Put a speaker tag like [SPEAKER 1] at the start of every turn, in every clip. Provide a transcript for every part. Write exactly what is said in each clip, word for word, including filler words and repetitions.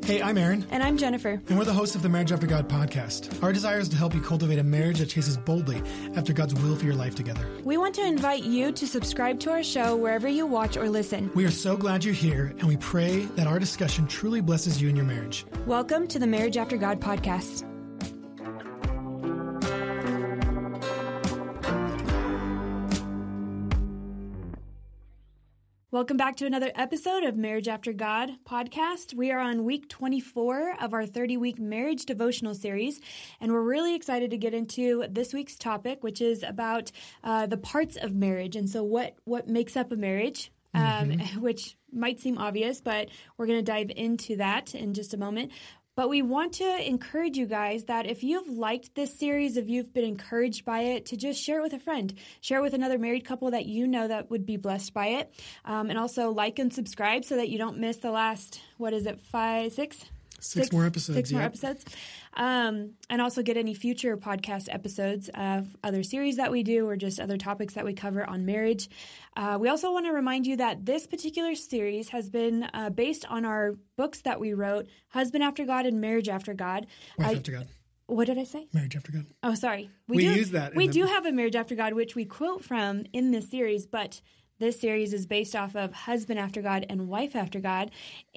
[SPEAKER 1] Hey, I'm Aaron.
[SPEAKER 2] And I'm Jennifer.
[SPEAKER 1] And we're the hosts of the Marriage After God podcast. Our desire is to help you cultivate a marriage that chases boldly after God's will for your life together.
[SPEAKER 2] We want to invite you to subscribe to our show wherever you watch or listen.
[SPEAKER 1] We are so glad you're here, and we pray that our discussion truly blesses you in your marriage.
[SPEAKER 2] Welcome to the Marriage After God podcast. Welcome back to another episode of Marriage After God podcast. We are on week twenty-four of our thirty-week marriage devotional series, and we're really excited to get into this week's topic, which is about uh, the parts of marriage. And so what, what makes up a marriage, um, mm-hmm. which might seem obvious, but we're going to dive into that in just a moment. But we want to encourage you guys that if you've liked this series, if you've been encouraged by it, to just share it with a friend. Share it with another married couple that you know that would be blessed by it. Um, and also like and subscribe so that you don't miss the last, what is it, five, six?
[SPEAKER 1] Six, six more episodes.
[SPEAKER 2] Six
[SPEAKER 1] yeah.
[SPEAKER 2] more episodes. Um, and also get any future podcast episodes of other series that we do or just other topics that we cover on marriage. Uh, we also want to remind you that this particular series has been uh, based on our books that we wrote, Husband After God and Marriage After God.
[SPEAKER 1] Wife
[SPEAKER 2] I,
[SPEAKER 1] After God.
[SPEAKER 2] What did I say?
[SPEAKER 1] Marriage After God.
[SPEAKER 2] Oh, sorry.
[SPEAKER 1] We, we
[SPEAKER 2] do,
[SPEAKER 1] use that.
[SPEAKER 2] We
[SPEAKER 1] the...
[SPEAKER 2] do have a Marriage After God, which we quote from in this series, but this series is based off of Husband After God and Wife After God.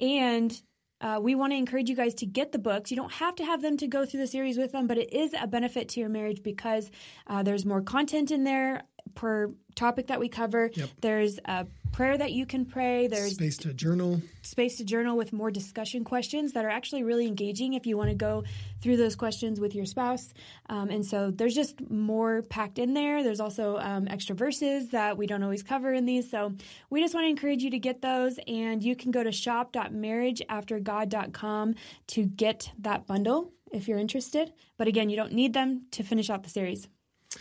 [SPEAKER 2] And Uh, we want to encourage you guys to get the books. You don't have to have them to go through the series with them, but it is a benefit to your marriage because uh, there's more content in there per topic that we cover.
[SPEAKER 1] Yep.
[SPEAKER 2] There's a prayer that you can pray. There's
[SPEAKER 1] space to journal.
[SPEAKER 2] Space to journal with more discussion questions that are actually really engaging if you want to go through those questions with your spouse. Um, and so there's just more packed in there. There's also um, extra verses that we don't always cover in these. So we just want to encourage you to get those. And you can go to shop dot marriage after god dot com to get that bundle if you're interested. But again, you don't need them to finish out the series.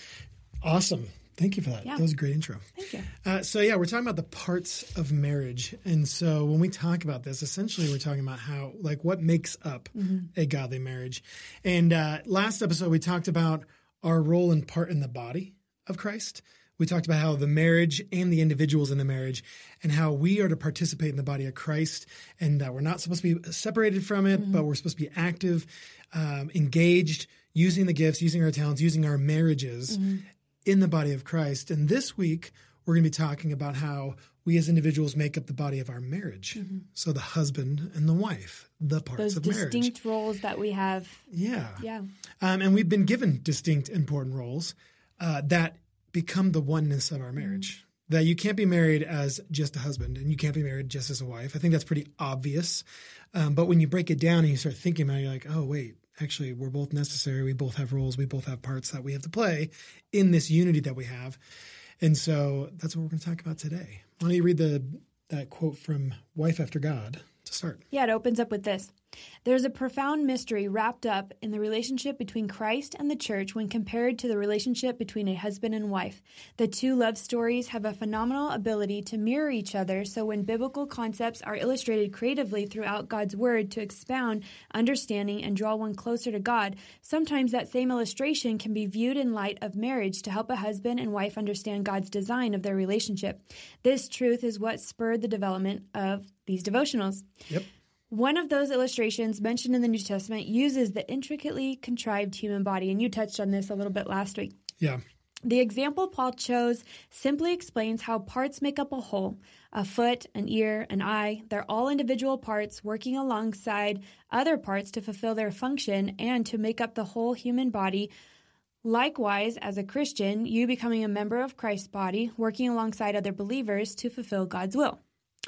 [SPEAKER 1] Awesome. Thank you for that.
[SPEAKER 2] Yeah.
[SPEAKER 1] That was a great intro.
[SPEAKER 2] Thank you.
[SPEAKER 1] Uh, so yeah, we're talking about the parts of marriage. And so when we talk about this, essentially we're talking about how, like what makes up mm-hmm. a godly marriage. And uh, last episode, we talked about our role and part in the body of Christ. We talked about how the marriage and the individuals in the marriage and how we are to participate in the body of Christ and that we're not supposed to be separated from it, mm-hmm. but we're supposed to be active, um, engaged, using the gifts, using our talents, using our marriages mm-hmm. in the body of Christ. And this week, we're going to be talking about how we as individuals make up the body of our marriage. Mm-hmm. So the husband and the wife, the parts
[SPEAKER 2] Those
[SPEAKER 1] of marriage.
[SPEAKER 2] Those distinct roles that we have.
[SPEAKER 1] Yeah.
[SPEAKER 2] Yeah. Um,
[SPEAKER 1] and we've been given distinct, important roles uh, that become the oneness of our marriage. Mm-hmm. That you can't be married as just a husband and you can't be married just as a wife. I think that's pretty obvious. Um, but when you break it down and you start thinking about it, you're like, oh, wait. Actually, we're both necessary. We both have roles. We both have parts that we have to play in this unity that we have. And so that's what we're going to talk about today. Why don't you read the that quote from Wife After God to start?
[SPEAKER 2] Yeah, it opens up with this. There's a profound mystery wrapped up in the relationship between Christ and the church when compared to the relationship between a husband and wife. The two love stories have a phenomenal ability to mirror each other, so when biblical concepts are illustrated creatively throughout God's word to expound understanding and draw one closer to God, sometimes that same illustration can be viewed in light of marriage to help a husband and wife understand God's design of their relationship. This truth is what spurred the development of these devotionals.
[SPEAKER 1] Yep.
[SPEAKER 2] One of those illustrations mentioned in the New Testament uses the intricately contrived human body, and you touched on this a little bit last week.
[SPEAKER 1] Yeah.
[SPEAKER 2] The example Paul chose simply explains how parts make up a whole. A foot, an ear, an eye, they're all individual parts working alongside other parts to fulfill their function and to make up the whole human body. Likewise, as a Christian, you becoming a member of Christ's body, working alongside other believers to fulfill God's will.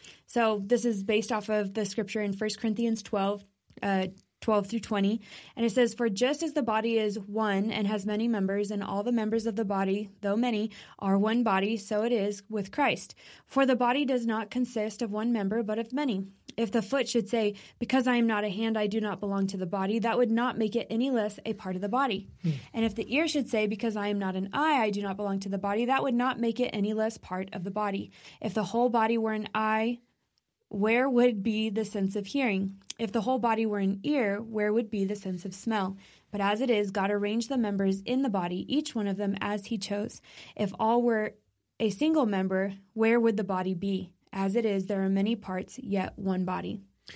[SPEAKER 2] So this is based off of the scripture in First Corinthians twelve, uh, twelve through twenty. And it says, "For just as the body is one and has many members, and all the members of the body, though many, are one body, so it is with Christ. For the body does not consist of one member, but of many. If the foot should say, 'Because I am not a hand, I do not belong to the body,' that would not make it any less a part of the body. Hmm. And if the ear should say, 'Because I am not an eye, I do not belong to the body,' that would not make it any less part of the body. If the whole body were an eye, where would be the sense of hearing? If the whole body were an ear, where would be the sense of smell? But as it is, God arranged the members in the body, each one of them as he chose. If all were a single member, where would the body be? As it is, there are many parts, yet one body."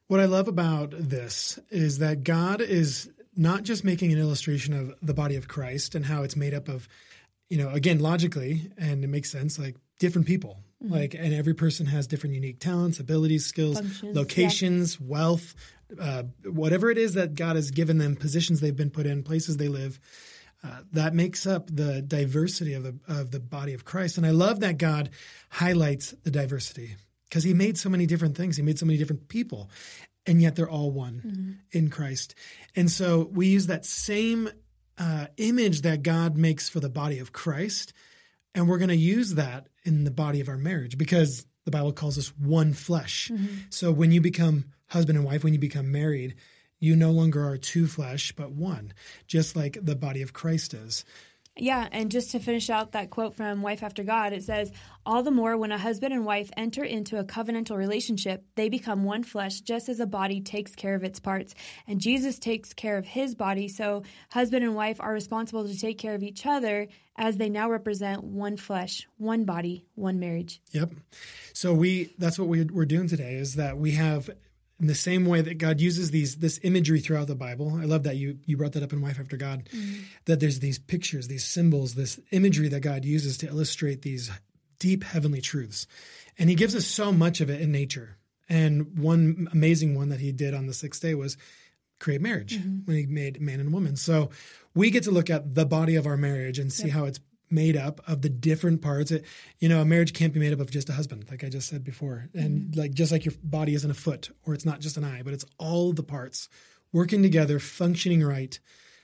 [SPEAKER 1] What I love about this is that God is not just making an illustration of the body of Christ and how it's made up of, you know, again, logically, and it makes sense, like different people, mm-hmm. like, and every person has different unique talents, abilities, skills, Functions, locations, yeah. wealth, uh, whatever it is that God has given them, positions they've been put in, places they live. Uh, that makes up the diversity of the of the body of Christ. And I love that God highlights the diversity because he made so many different things. He made so many different people, and yet they're all one mm-hmm. in Christ. And so we use that same uh, image that God makes for the body of Christ, and we're going to use that in the body of our marriage because the Bible calls us one flesh. Mm-hmm. So when you become husband and wife, when you become married, you no longer are two flesh, but one, just like the body of Christ is.
[SPEAKER 2] Yeah, and just to finish out that quote from Wife After God, it says, all the more when a husband and wife enter into a covenantal relationship, they become one flesh, just as a body takes care of its parts. And Jesus takes care of his body, so husband and wife are responsible to take care of each other as they now represent one flesh, one body, one marriage.
[SPEAKER 1] Yep. So we that's what we, we're doing today, is that we have... in the same way that God uses these this imagery throughout the Bible. I love that you you brought that up in Wife After God, mm-hmm. that there's these pictures, these symbols, this imagery that God uses to illustrate these deep heavenly truths. And he gives us so much of it in nature. And one amazing one that he did on the sixth day was create marriage, mm-hmm. when he made man and woman. So we get to look at the body of our marriage and see yep. how it's made up of the different parts. It, you know, a marriage can't be made up of just a husband, like I just said before. And mm-hmm. like just like your body isn't a foot, or it's not just an eye, but it's all the parts working together, functioning right.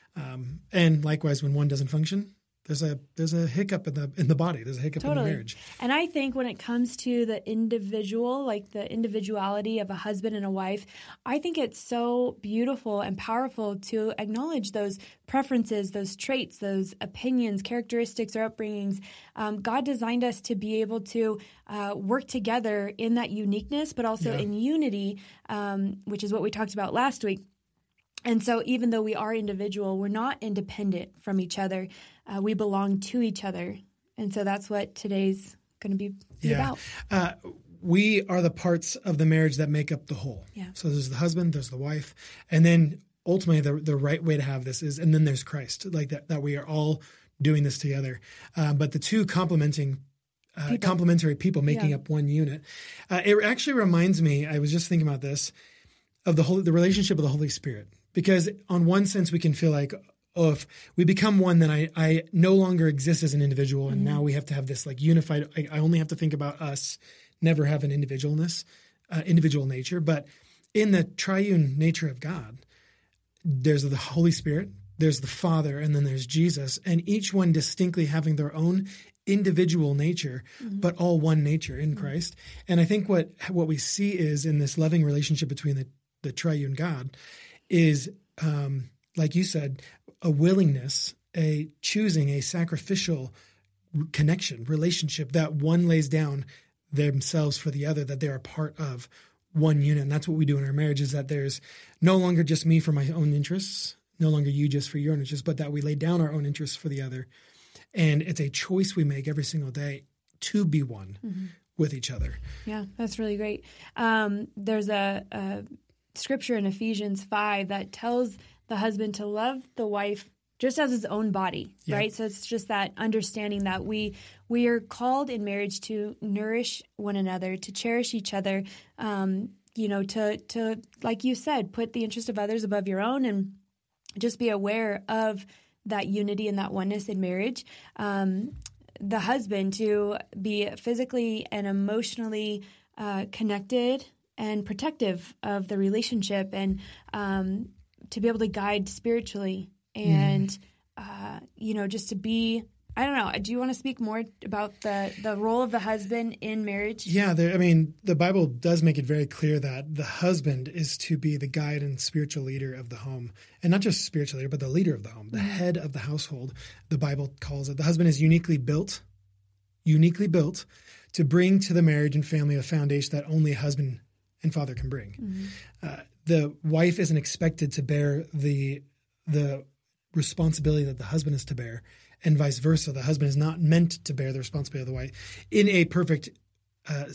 [SPEAKER 1] Um, and likewise, when one doesn't function, there's a there's a hiccup in the in the body. There's a hiccup totally. in the marriage.
[SPEAKER 2] And I think when it comes to the individual, like the individuality of a husband and a wife, I think it's so beautiful and powerful to acknowledge those preferences, those traits, those opinions, characteristics, or upbringings. Um, God designed us to be able to uh, work together in that uniqueness, but also yeah. in unity, um, which is what we talked about last week. And so even though we are individual, we're not independent from each other. Uh, we belong to each other. And so that's what today's going to be, be
[SPEAKER 1] yeah.
[SPEAKER 2] about.
[SPEAKER 1] Uh, we are the parts of the marriage that make up the whole.
[SPEAKER 2] Yeah.
[SPEAKER 1] So there's the husband, there's the wife. And then ultimately the the right way to have this is, and then there's Christ, like that, that we are all doing this together. Uh, but the two complementing uh, people. complementary people making yeah. up one unit. Uh, it actually reminds me, I was just thinking about this, of the whole, the relationship of the Holy Spirit. Because on one sense, we can feel like, oh, if we become one, then I, I no longer exist as an individual. And mm-hmm. now we have to have this like unified, I, I only have to think about us, never have an individualness, uh, individual nature. But in the triune nature of God, there's the Holy Spirit, there's the Father, and then there's Jesus. And each one distinctly having their own individual nature, mm-hmm. but all one nature in mm-hmm. Christ. And I think what what we see is in this loving relationship between the, the triune God is, um, like you said, a willingness, a choosing, a sacrificial connection, relationship that one lays down themselves for the other, that they're a part of one unit. And that's what we do in our marriage, is that there's no longer just me for my own interests, no longer you just for your own interests, but that we lay down our own interests for the other. And it's a choice we make every single day to be one mm-hmm. with each other.
[SPEAKER 2] Yeah, that's really great. Um, there's a... a scripture in Ephesians five that tells the husband to love the wife just as his own body, yeah. right? So it's just that understanding that we we are called in marriage to nourish one another, to cherish each other, um, you know, to to like you said, put the interest of others above your own, and just be aware of that unity and that oneness in marriage. Um, the husband to be physically and emotionally uh, connected and protective of the relationship, and um, to be able to guide spiritually, and mm. uh, you know, just to be. I don't know. Do you want to speak more about the the role of the husband in marriage?
[SPEAKER 1] Yeah, there, I mean, the Bible does make it very clear that the husband is to be the guide and spiritual leader of the home, and not just spiritual leader, but the leader of the home, the mm. head of the household. The Bible calls it. The husband is uniquely built, uniquely built to bring to the marriage and family a foundation that only a husband and father can bring. Mm-hmm. Uh, the wife isn't expected to bear the the responsibility that the husband is to bear, and vice versa. The husband is not meant to bear the responsibility of the wife in a perfect uh,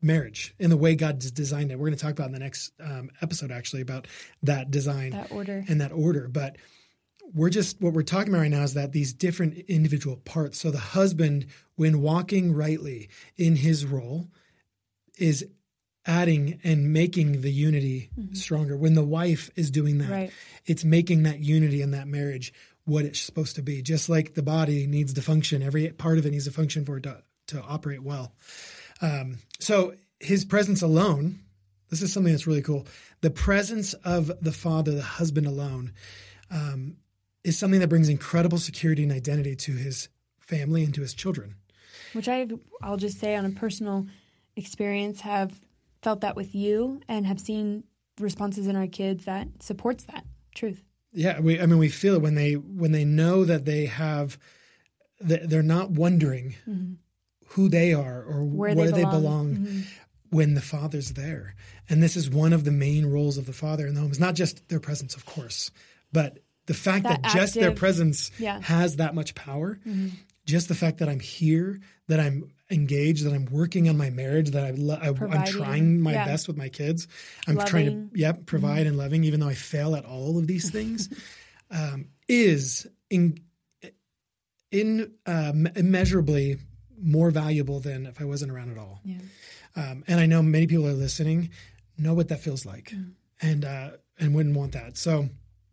[SPEAKER 1] marriage in the way God designed it. We're going to talk about in the next um, episode, actually, about that design
[SPEAKER 2] that order.
[SPEAKER 1] and that order. But we're just, what we're talking about right now is that these different individual parts. So the husband, when walking rightly in his role, is adding and making the unity mm-hmm. stronger. When the wife is doing that,
[SPEAKER 2] right.
[SPEAKER 1] it's making that unity in that marriage what it's supposed to be. Just like the body needs to function, every part of it needs to function for it to, to operate well. Um, so his presence alone, this is something that's really cool. The presence of the father, the husband alone, um, is something that brings incredible security and identity to his family and to his children.
[SPEAKER 2] Which I, I'll just say on a personal experience, have felt that with you and have seen responses in our kids that supports that truth.
[SPEAKER 1] Yeah, we, I mean, we feel it when they when they know that they have, they're not wondering mm-hmm. who they are or where, where they belong, they belong mm-hmm. when the Father's there. And this is one of the main roles of the Father in the home. It's not just their presence, of course, but the fact that, that just their presence yeah. has that much power, mm-hmm. just the fact that I'm here, that I'm engaged, that I'm working on my marriage, that I lo- I, I'm trying my yeah. best with my kids. I'm loving. trying to yep, provide mm-hmm. and loving, even though I fail at all of these things, um, is in, in uh, immeasurably more valuable than if I wasn't around at all.
[SPEAKER 2] Yeah.
[SPEAKER 1] Um, and I know many people are listening, know what that feels like mm. and uh, and wouldn't want that. So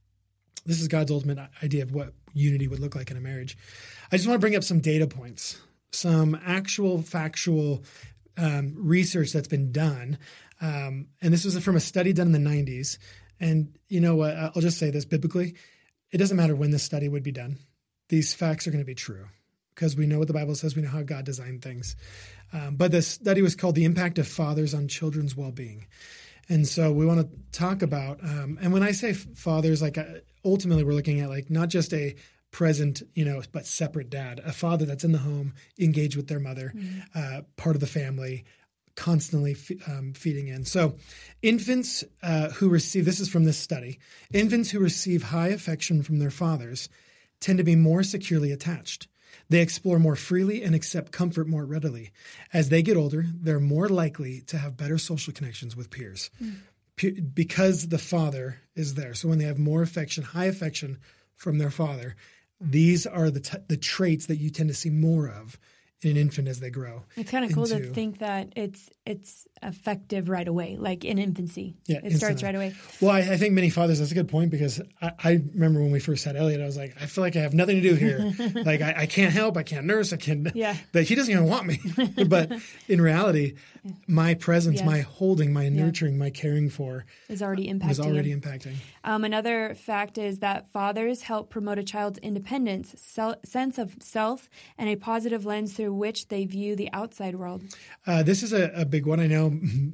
[SPEAKER 1] this is God's ultimate idea of what unity would look like in a marriage. I just want to bring up some data points, some actual factual um, research that's been done. Um, and this was from a study done in the nineties. And you know what? I'll just say this biblically. It doesn't matter when this study would be done. These facts are going to be true because we know what the Bible says. We know how God designed things. Um, but the study was called The Impact of Fathers on Children's Well-Being. And so we want to talk about, um, and when I say fathers, like uh, ultimately we're looking at like not just a present, you know, but separate dad, a father that's in the home, engaged with their mother, mm-hmm. uh, part of the family, constantly f- um, feeding in. So infants uh, who receive, this is from this study, infants who receive high affection from their fathers tend to be more securely attached. They explore more freely and accept comfort more readily. As they get older, they're more likely to have better social connections with peers mm. P- because the father is there. So when they have more affection, high affection from their father, these are the t- the traits that you tend to see more of in an infant as they grow.
[SPEAKER 2] It's kind of cool to think that it's it's effective right away, like in infancy.
[SPEAKER 1] Yeah,
[SPEAKER 2] it starts right away.
[SPEAKER 1] Well, I, I think many fathers, that's a good point because I, I remember when we first had Elliot, I was like, I feel like I have nothing to do here. like I, I can't help, I can't nurse, I can't.
[SPEAKER 2] Yeah.
[SPEAKER 1] But he doesn't even want me. But in reality, my presence,
[SPEAKER 2] yes.
[SPEAKER 1] my holding, my nurturing,
[SPEAKER 2] yeah.
[SPEAKER 1] my caring for
[SPEAKER 2] is already impacting.
[SPEAKER 1] Was already
[SPEAKER 2] him.
[SPEAKER 1] impacting.
[SPEAKER 2] Um, another fact is that fathers help promote a child's independence, sel- sense of self, and a positive lens through which they view the outside world.
[SPEAKER 1] Uh, this is a, a big one. I know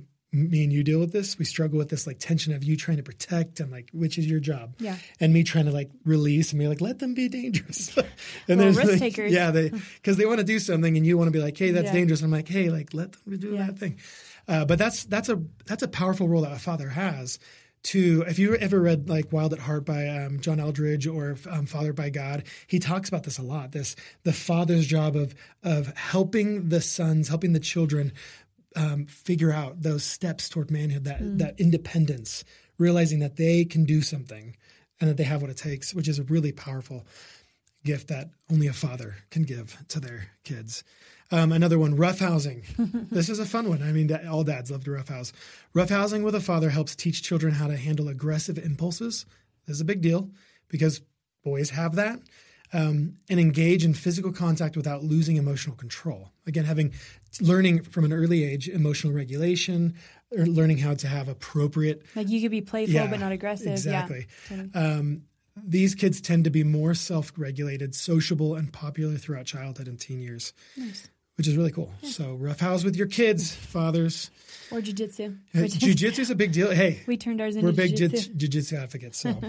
[SPEAKER 1] me and you deal with this. We struggle with this like tension of you trying to protect and like, which is your job?
[SPEAKER 2] Yeah.
[SPEAKER 1] And me trying to like release and be like, let them be dangerous. and
[SPEAKER 2] well,
[SPEAKER 1] there's
[SPEAKER 2] risk
[SPEAKER 1] like,
[SPEAKER 2] takers.
[SPEAKER 1] Yeah, they because they want to do something and you want to be like, hey, that's
[SPEAKER 2] yeah.
[SPEAKER 1] dangerous. I'm like, hey, like let them do
[SPEAKER 2] yeah.
[SPEAKER 1] that thing. Uh, but that's that's a that's a powerful role that a father has. To if you ever read like Wild at Heart by um, John Eldridge or um, Fathered by God, he talks about this a lot. This the father's job of of helping the sons, helping the children um, figure out those steps toward manhood, that mm. that independence, realizing that they can do something and that they have what it takes, which is a really powerful gift that only a father can give to their kids. Um, another one, roughhousing. This is a fun one. I mean, all dads love to roughhouse. Roughhousing with a father helps teach children how to handle aggressive impulses. This is a big deal because boys have that. Um, and engage in physical contact without losing emotional control. Again, having learning from an early age emotional regulation, or learning how to have appropriate.
[SPEAKER 2] Like you could be playful
[SPEAKER 1] yeah,
[SPEAKER 2] but not aggressive.
[SPEAKER 1] Exactly.
[SPEAKER 2] Yeah.
[SPEAKER 1] Um, these kids tend to be more self-regulated, sociable, and popular throughout childhood and teen years.
[SPEAKER 2] Nice.
[SPEAKER 1] Which is really cool. Yeah. So roughhouse with your kids, fathers.
[SPEAKER 2] Or jiu-jitsu.
[SPEAKER 1] Uh, jiu-jitsu is a big deal. Hey.
[SPEAKER 2] We turned ours into
[SPEAKER 1] We're big
[SPEAKER 2] jiu-jitsu.
[SPEAKER 1] Jiu- jiu-jitsu advocates. So.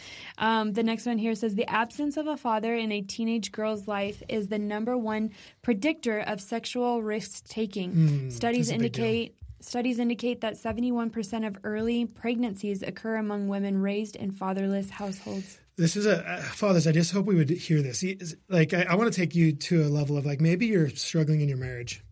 [SPEAKER 2] um, the next one here says, the absence of a father in a teenage girl's life is the number one predictor of sexual risk-taking.
[SPEAKER 1] Mm,
[SPEAKER 2] Studies indicate... Studies indicate that seventy-one percent of early pregnancies occur among women raised in fatherless households.
[SPEAKER 1] This is a uh, fathers. I just hope we would hear this. Like, I, I want to take you to a level of like maybe you're struggling in your marriage,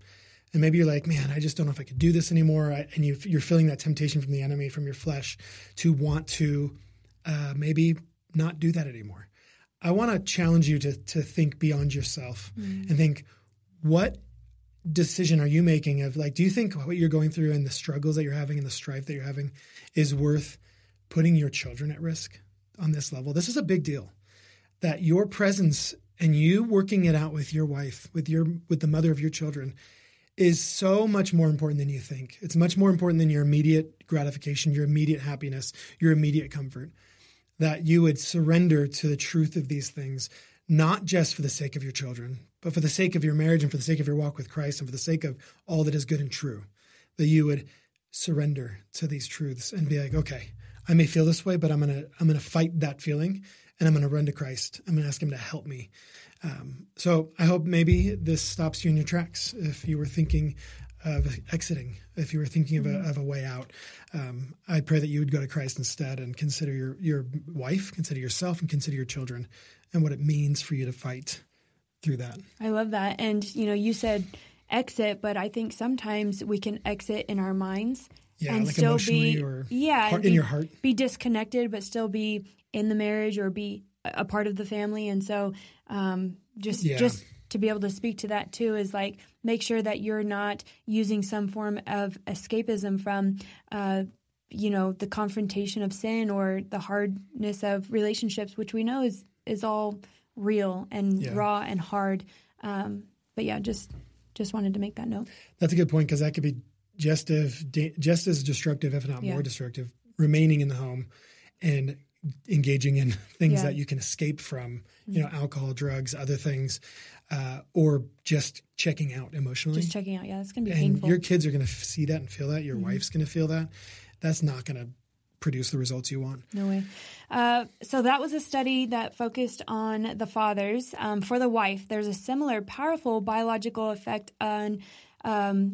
[SPEAKER 1] And maybe you're like, man, I just don't know if I could do this anymore. I, and you, you're feeling that temptation from the enemy, from your flesh, to want to uh, maybe not do that anymore. I want to challenge you to to think beyond yourself mm. and think, what decision are you making of like, do you think what you're going through and the struggles that you're having and the strife that you're having is worth putting your children at risk on this level? This is a big deal, that your presence and you working it out with your wife, with your with the mother of your children, is so much more important than you think. It's much more important than your immediate gratification, your immediate happiness, your immediate comfort. That you would surrender to the truth of these things, not just for the sake of your children, but for the sake of your marriage and for the sake of your walk with Christ and for the sake of all that is good and true. That you would surrender to these truths and be like, okay, I may feel this way, but I'm gonna I'm gonna fight that feeling and I'm gonna run to Christ. I'm gonna ask him to help me. Um, so I hope maybe this stops you in your tracks if you were thinking of exiting, if you were thinking of a, of a way out. Um, I pray that you would go to Christ instead and consider your, your wife, consider yourself, and consider your children and what it means for you to fight through that.
[SPEAKER 2] I love that. And, you know, you said exit, but I think sometimes we can exit in our minds
[SPEAKER 1] yeah,
[SPEAKER 2] and
[SPEAKER 1] like
[SPEAKER 2] still
[SPEAKER 1] emotionally
[SPEAKER 2] be,
[SPEAKER 1] or
[SPEAKER 2] yeah,
[SPEAKER 1] heart,
[SPEAKER 2] be,
[SPEAKER 1] in your heart.
[SPEAKER 2] Be disconnected, but still be in the marriage or be a part of the family. And so um, just
[SPEAKER 1] yeah.
[SPEAKER 2] just to be able to speak to that too is like, make sure that you're not using some form of escapism from, uh, you know, the confrontation of sin or the hardness of relationships, which we know is, is all real and yeah. raw and hard. Um, but yeah, just just wanted to make that note.
[SPEAKER 1] That's a good point, because that could be just as, just as destructive, if not yeah. more destructive, remaining in the home and engaging in things yeah. that you can escape from, you know, alcohol, drugs, other things, uh, or just checking out emotionally.
[SPEAKER 2] Just checking out, yeah, that's going to be
[SPEAKER 1] and
[SPEAKER 2] painful.
[SPEAKER 1] Your kids are going to see that and feel that. Your mm-hmm. wife's going to feel that. That's not going to produce the results you want.
[SPEAKER 2] No way. Uh, so that was a study that focused on the fathers. Um, for the wife, there's a similar powerful biological effect on um,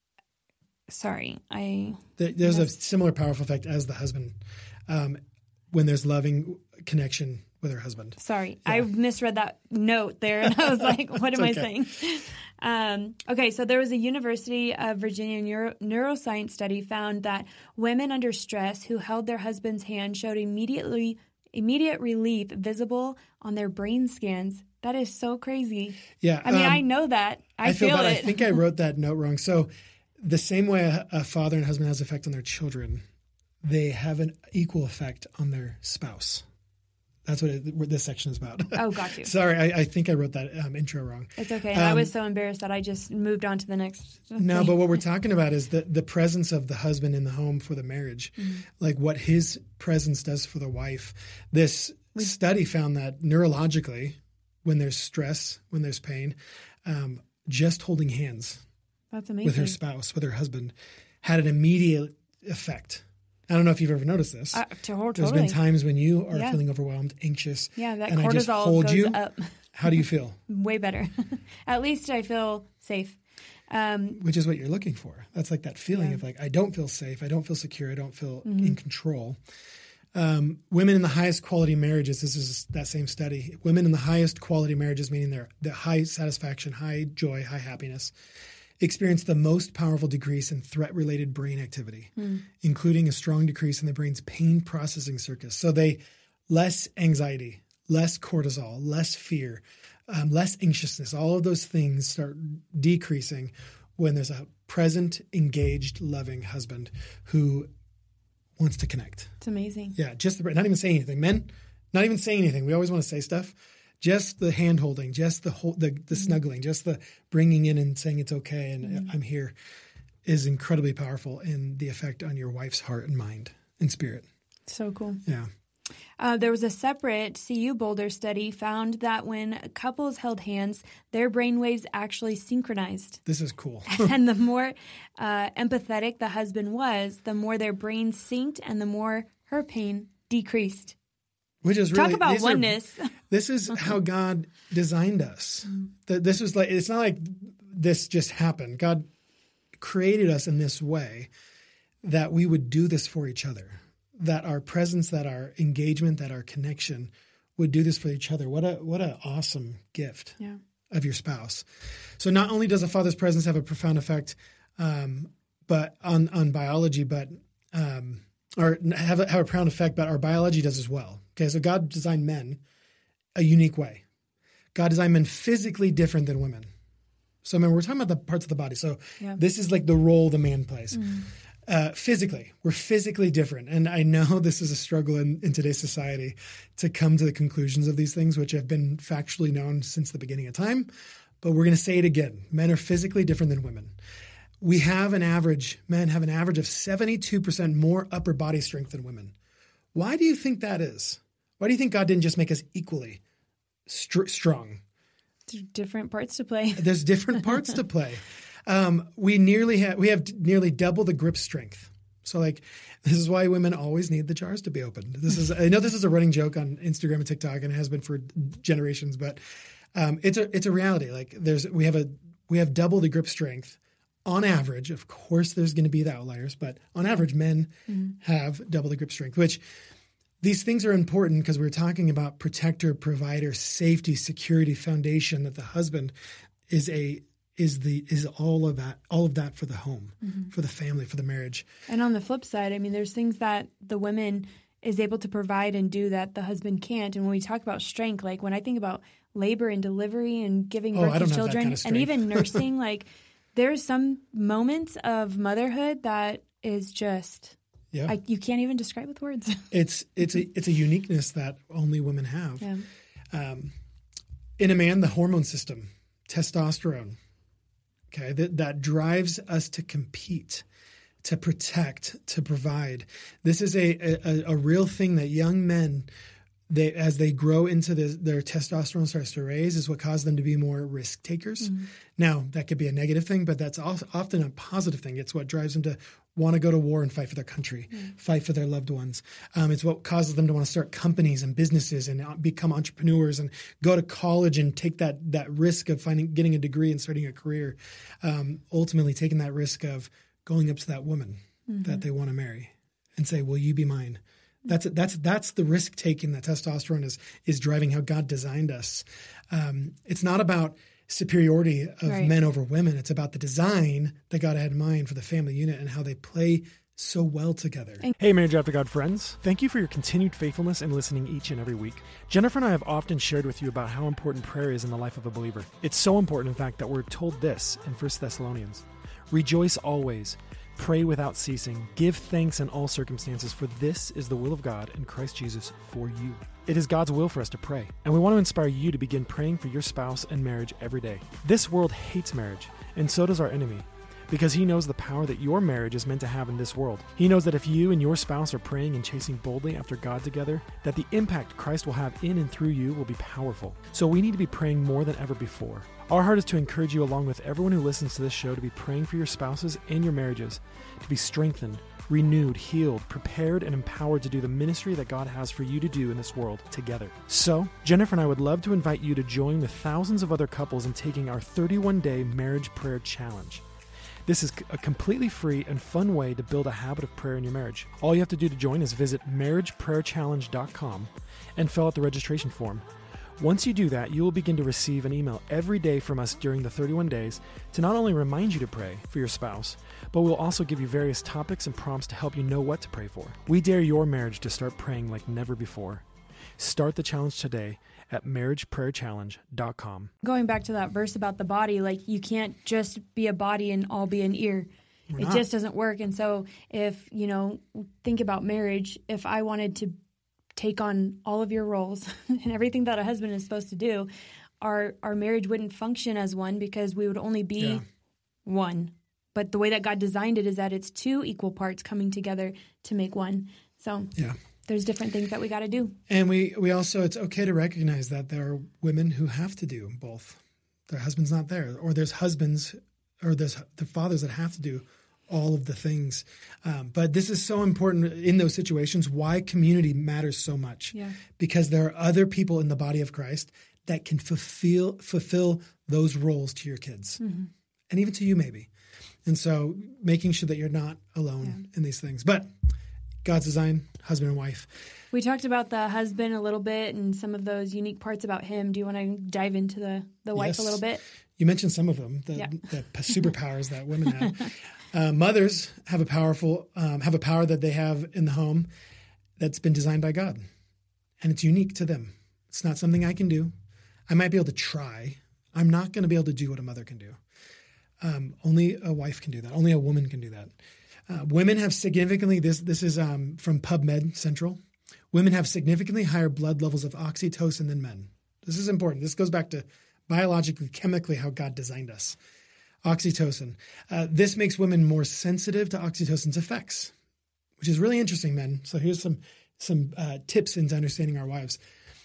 [SPEAKER 2] sorry, I...
[SPEAKER 1] There's a similar powerful effect as the husband um, when there's loving connection with her husband.
[SPEAKER 2] Sorry,
[SPEAKER 1] yeah.
[SPEAKER 2] I misread that note there, and I was like, what am
[SPEAKER 1] okay.
[SPEAKER 2] I saying? Um, okay, so there was a University of Virginia neuro- neuroscience study found that women under stress who held their husband's hand showed immediately immediate relief visible on their brain scans. That is so crazy.
[SPEAKER 1] Yeah,
[SPEAKER 2] I mean,
[SPEAKER 1] um,
[SPEAKER 2] I know that. I,
[SPEAKER 1] I feel,
[SPEAKER 2] feel
[SPEAKER 1] bad.
[SPEAKER 2] it.
[SPEAKER 1] I think I wrote that note wrong. So the same way a, a father and husband has effect on their children, they have an equal effect on their spouse. That's what, it, what this section is about.
[SPEAKER 2] Oh, got you.
[SPEAKER 1] Sorry, I, I think I wrote that um, intro wrong.
[SPEAKER 2] It's okay.
[SPEAKER 1] Um,
[SPEAKER 2] I was so embarrassed that I just moved on to the next
[SPEAKER 1] No,
[SPEAKER 2] thing.
[SPEAKER 1] but what we're talking about is the, the presence of the husband in the home for the marriage, mm-hmm. like what his presence does for the wife. This we, study found that neurologically, when there's stress, when there's pain, um, just holding hands
[SPEAKER 2] that's amazing.
[SPEAKER 1] with her spouse, with her husband, had an immediate effect. I don't know if you've ever noticed this.
[SPEAKER 2] Uh, totally.
[SPEAKER 1] There's been times when you are
[SPEAKER 2] yeah.
[SPEAKER 1] feeling overwhelmed, anxious,
[SPEAKER 2] yeah, that
[SPEAKER 1] and
[SPEAKER 2] cortisol
[SPEAKER 1] I just hold
[SPEAKER 2] goes
[SPEAKER 1] you.
[SPEAKER 2] up.
[SPEAKER 1] How do you feel?
[SPEAKER 2] Way better. At least I feel safe. Um,
[SPEAKER 1] Which is what you're looking for. That's like that feeling
[SPEAKER 2] yeah.
[SPEAKER 1] of like, I don't feel safe. I don't feel secure. I don't feel
[SPEAKER 2] mm-hmm.
[SPEAKER 1] in control. Um, women in the highest quality marriages, this is that same study, women in the highest quality marriages, meaning they're the high satisfaction, high joy, high happiness, experience the most powerful decrease in threat-related brain activity, mm. including a strong decrease in the brain's pain processing circuits. So they less anxiety, less cortisol, less fear, um, less anxiousness. All of those things start decreasing when there's a present, engaged, loving husband who wants to connect.
[SPEAKER 2] It's amazing.
[SPEAKER 1] Yeah, just the, not even saying anything. Men, not even saying anything. We always want to say stuff. Just the hand holding, just the whole, the, the mm-hmm. snuggling, just the bringing in and saying it's okay and mm-hmm. I'm here is incredibly powerful in the effect on your wife's heart and mind and spirit.
[SPEAKER 2] So cool.
[SPEAKER 1] Yeah.
[SPEAKER 2] Uh, there was a separate C U Boulder study found that when couples held hands, their brainwaves actually synchronized.
[SPEAKER 1] This is cool.
[SPEAKER 2] And the more uh, empathetic the husband was, the more their brains synced and the more her pain decreased.
[SPEAKER 1] Which is really,
[SPEAKER 2] talk about oneness.
[SPEAKER 1] Are, this is how God designed us. That this was like, it's not like this just happened. God created us in this way that we would do this for each other. That our presence, that our engagement, that our connection would do this for each other. What a what an awesome gift.
[SPEAKER 2] Yeah.
[SPEAKER 1] of your spouse. So not only does a father's presence have a profound effect um, but on, on biology, but um, or have a, have a profound effect, but our biology does as well. Okay, so God designed men a unique way. God designed men physically different than women. So remember, we're talking about the parts of the body. So yeah. This is like the role the man plays. Mm. Uh, physically, we're physically different. And I know this is a struggle in, in today's society to come to the conclusions of these things, which have been factually known since the beginning of time. But we're going to say it again. Men are physically different than women. We have an average, men have an average of seventy-two percent more upper body strength than women. Why do you think that is? Why do you think God didn't just make us equally st- strong?
[SPEAKER 2] Different parts to play.
[SPEAKER 1] There's different parts to play. Um, we nearly have we have nearly double the grip strength. So, like, this is why women always need the jars to be opened. This is I know this is a running joke on Instagram and TikTok, and it has been for generations. But um, it's a it's a reality. Like, there's we have a we have double the grip strength on average. Of course, there's going to be the outliers, but on average, men mm-hmm. have double the grip strength. Which these things are important because we're talking about protector, provider, safety, security, foundation. That the husband is a is the is all of that all of that for the home, mm-hmm. for the family, for the marriage.
[SPEAKER 2] And on the flip side, I mean, there's things that the women is able to provide and do that the husband can't. And when we talk about strength, like when I think about labor and delivery and giving birth
[SPEAKER 1] oh,
[SPEAKER 2] to children kind of and even nursing, like there's some moments of motherhood that is just yeah. I, you can't even describe with words.
[SPEAKER 1] It's it's a it's a uniqueness that only women have. Yeah. Um, in a man, the hormone system, testosterone. Okay, that, that drives us to compete, to protect, to provide. This is a, a, a real thing that young men, they as they grow into this, their testosterone starts to raise, is what causes them to be more risk takers. Mm-hmm. Now, that could be a negative thing, but that's often a positive thing. It's what drives them to want to go to war and fight for their country, mm. fight for their loved ones. Um, it's what causes them to want to start companies and businesses and become entrepreneurs and go to college and take that that risk of finding getting a degree and starting a career. Um, ultimately, taking that risk of going up to that woman mm-hmm. that they want to marry and say, "Will you be mine?" That's that's that's the risk taking that testosterone is is driving how God designed us. Um, it's not about superiority of right. men over women. It's about the design that God had in mind for the family unit and how they play so well together.
[SPEAKER 3] Hey, Marriage After God friends. Thank you for your continued faithfulness in listening each and every week. Jennifer and I have often shared with you about how important prayer is in the life of a believer. It's so important, in fact, that we're told this in First Thessalonians. Rejoice always. Pray without ceasing. Give thanks in all circumstances, for this is the will of God in Christ Jesus for you. It is God's will for us to pray, and we want to inspire you to begin praying for your spouse and marriage every day. This world hates marriage, and so does our enemy, because he knows the power that your marriage is meant to have in this world. He knows that if you and your spouse are praying and chasing boldly after God together, that the impact Christ will have in and through you will be powerful. So we need to be praying more than ever before. Our heart is to encourage you, along with everyone who listens to this show, to be praying for your spouses and your marriages, to be strengthened, renewed, healed, prepared, and empowered to do the ministry that God has for you to do in this world together. So, Jennifer and I would love to invite you to join with thousands of other couples in taking our thirty-one day Marriage Prayer Challenge. This is a completely free and fun way to build a habit of prayer in your marriage. All you have to do to join is visit marriage prayer challenge dot com and fill out the registration form. Once you do that, you will begin to receive an email every day from us during the thirty-one days to not only remind you to pray for your spouse, but we'll also give you various topics and prompts to help you know what to pray for. We dare your marriage to start praying like never before. Start the challenge today at marriage prayer challenge dot com.
[SPEAKER 2] Going back to that verse about the body, like you can't just be a body and all be an ear. We're it not. Just doesn't work. And so if, you know, think about marriage, if I wanted to take on all of your roles and everything that a husband is supposed to do, our our marriage wouldn't function as one because we would only be yeah. one. But the way that God designed it is that it's two equal parts coming together to make one. So yeah. there's different things that we got to do.
[SPEAKER 1] And we, we also, it's okay to recognize that there are women who have to do both. Their husband's not there. Or there's husbands or there's the fathers that have to do all of the things. Um, but this is so important in those situations, why community matters so much. Yeah. Because there are other people in the body of Christ that can fulfill fulfill those roles to your kids. Mm-hmm. And even to you maybe. And so making sure that you're not alone yeah. in these things. But God's design, husband and wife.
[SPEAKER 2] We talked about the husband a little bit and some of those unique parts about him. Do you want to dive into the, the wife
[SPEAKER 1] Yes.
[SPEAKER 2] a little bit?
[SPEAKER 1] You mentioned some of them, the,
[SPEAKER 2] Yeah.
[SPEAKER 1] the p- superpowers that women have. Uh, mothers have a powerful, um, have a power that they have in the home that's been designed by God, and it's unique to them. It's not something I can do. I might be able to try. I'm not going to be able to do what a mother can do. Um, only a wife can do that. Only a woman can do that. Uh, women have significantly, this this is um, from PubMed Central, women have significantly higher blood levels of oxytocin than men. This is important. This goes back to biologically, chemically, how God designed us. Oxytocin. Uh, this makes women more sensitive to oxytocin's effects, which is really interesting, men. So here's some some uh, tips into understanding our wives.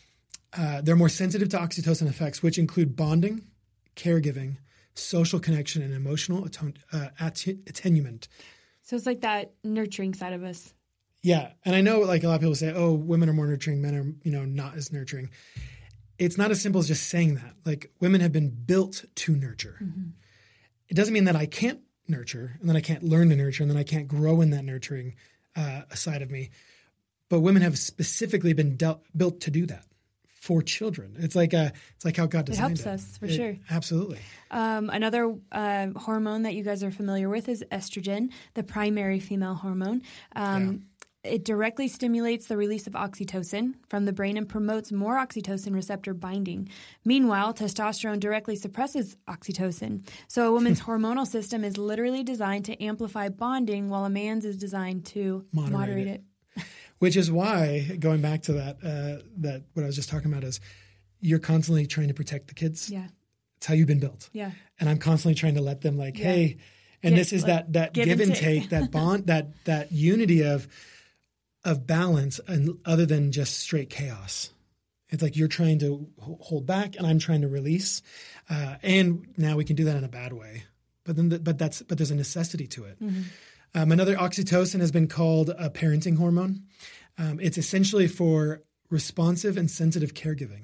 [SPEAKER 1] Uh, they're more sensitive to oxytocin effects, which include bonding, caregiving, social connection, and emotional atton- uh, att- attenument.
[SPEAKER 2] So it's like that nurturing side of us.
[SPEAKER 1] Yeah, and I know like a lot of people say, "Oh, women are more nurturing, men are you know not as nurturing." It's not as simple as just saying that. Like women have been built to nurture. Mm-hmm. It doesn't mean that I can't nurture and then I can't learn to nurture and then I can't grow in that nurturing uh, side of me. But women have specifically been dealt, built to do that for children. It's like a, it's like how God designed it.
[SPEAKER 2] It helps us for
[SPEAKER 1] it,
[SPEAKER 2] sure.
[SPEAKER 1] Absolutely.
[SPEAKER 2] Um, another uh, hormone that you guys are familiar with is estrogen, the primary female hormone. Um, yeah. It directly stimulates the release of oxytocin from the brain and promotes more oxytocin receptor binding. Meanwhile, testosterone directly suppresses oxytocin. So a woman's hormonal system is literally designed to amplify bonding while a man's is designed to moderate, moderate it.
[SPEAKER 1] it. Which is why, going back to that, uh, that what I was just talking about is you're constantly trying to protect the kids.
[SPEAKER 2] Yeah.
[SPEAKER 1] It's how you've been built.
[SPEAKER 2] Yeah.
[SPEAKER 1] And I'm constantly trying to let them like,
[SPEAKER 2] yeah.
[SPEAKER 1] hey, and
[SPEAKER 2] Get,
[SPEAKER 1] this is
[SPEAKER 2] like,
[SPEAKER 1] that, that give, give and take, take that bond, that, that unity of, of balance and other than just straight chaos. It's like you're trying to hold back and I'm trying to release. Uh, and now we can do that in a bad way. But then, the, but that's, but there's a necessity to it. Mm-hmm. Um, another oxytocin has been called a parenting hormone. Um, it's essentially for responsive and sensitive caregiving.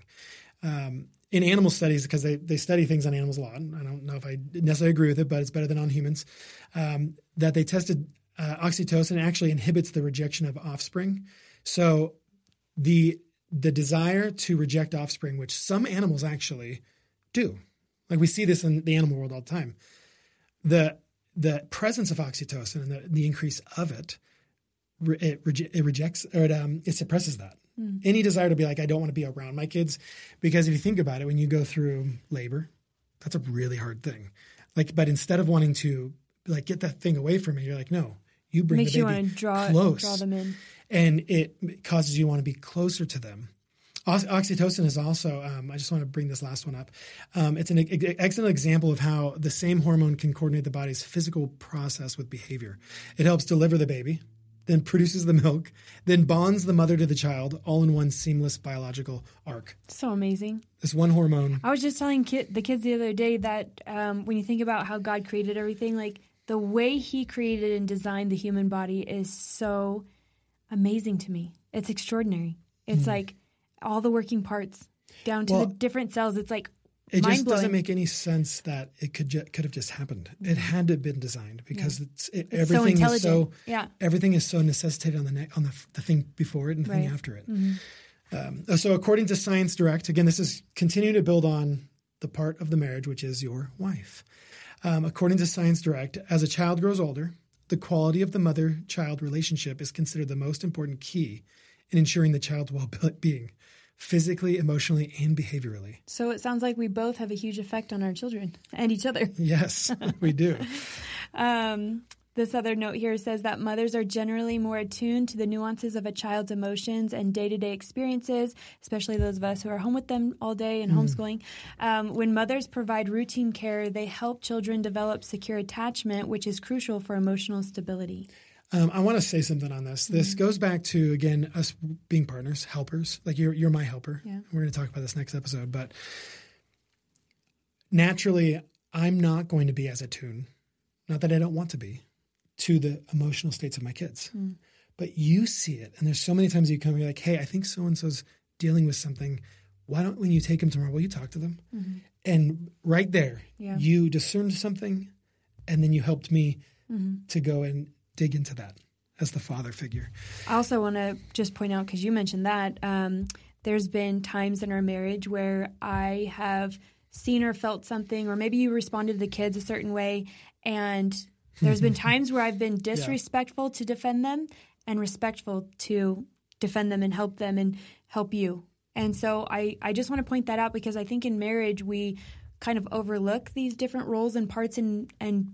[SPEAKER 1] Um, in animal studies, because they, they study things on animals a lot. I don't know if I necessarily agree with it, but it's better than on humans. Um, that they tested uh, oxytocin actually inhibits the rejection of offspring. So the the desire to reject offspring, which some animals actually do, like we see this in the animal world all the time, the the presence of oxytocin and the, the increase of it, it, it rejects or it, um, it suppresses that. Mm. Any desire to be like, I don't want to be around my kids. Because if you think about it, when you go through labor, that's a really hard thing. Like, but instead of wanting to like get that thing away from me, you're like, no, you bring
[SPEAKER 2] Makes
[SPEAKER 1] the baby
[SPEAKER 2] you want to draw,
[SPEAKER 1] close.
[SPEAKER 2] draw them in.
[SPEAKER 1] And it causes you to want to be closer to them. Oxytocin is also, um, I just want to bring this last one up. Um, it's an e- excellent example of how the same hormone can coordinate the body's physical process with behavior. It helps deliver the baby, then produces the milk, then bonds the mother to the child, all in one seamless biological arc.
[SPEAKER 2] So amazing.
[SPEAKER 1] This one hormone.
[SPEAKER 2] I was just telling kid, the kids the other day that um, when you think about how God created everything, like the way he created and designed the human body is so amazing to me. It's extraordinary. It's mm. like all the working parts down to well, the different cells. It's like
[SPEAKER 1] it
[SPEAKER 2] mind-blowing.
[SPEAKER 1] Just doesn't make any sense that it could ju- could have just happened. It had to have been designed because yeah. it's, it,
[SPEAKER 2] it's
[SPEAKER 1] everything
[SPEAKER 2] so
[SPEAKER 1] is so
[SPEAKER 2] yeah.
[SPEAKER 1] everything is so necessitated on the ne- on the, the thing before it and the
[SPEAKER 2] right.
[SPEAKER 1] thing after it.
[SPEAKER 2] Mm-hmm.
[SPEAKER 1] Um, so according to Science Direct, again, this is continuing to build on the part of the marriage which is your wife. Um, according to Science Direct, as a child grows older, the quality of the mother-child relationship is considered the most important key in ensuring the child's well-being, physically, emotionally, and behaviorally.
[SPEAKER 2] So it sounds like we both have a huge effect on our children and each other.
[SPEAKER 1] Yes, we do.
[SPEAKER 2] um, this other note here says that mothers are generally more attuned to the nuances of a child's emotions and day-to-day experiences, especially those of us who are home with them all day and mm. homeschooling. Um, when mothers provide routine care, they help children develop secure attachment, which is crucial for emotional stability.
[SPEAKER 1] Um, I want to say something on this. This mm-hmm. goes back to, again, us being partners, helpers. Like you're you're my helper.
[SPEAKER 2] Yeah.
[SPEAKER 1] We're going to talk about this next episode. But naturally, I'm not going to be as attuned, not that I don't want to be, to the emotional states of my kids. Mm. But you see it. And there's so many times you come and you're like, hey, I think so-and-so's dealing with something. Why don't, when you take them tomorrow, will you talk to them? Mm-hmm. And right there, yeah. you discerned something, and then you helped me mm-hmm. to go and dig into that. as the father figure.
[SPEAKER 2] I also want to just point out, because you mentioned that, um, there's been times in our marriage where I have seen or felt something, or maybe you responded to the kids a certain way, and there's been times where I've been disrespectful yeah. to defend them and respectful to defend them and help them and help you. And so I, I just want to point that out, because I think in marriage we kind of overlook these different roles and parts and, and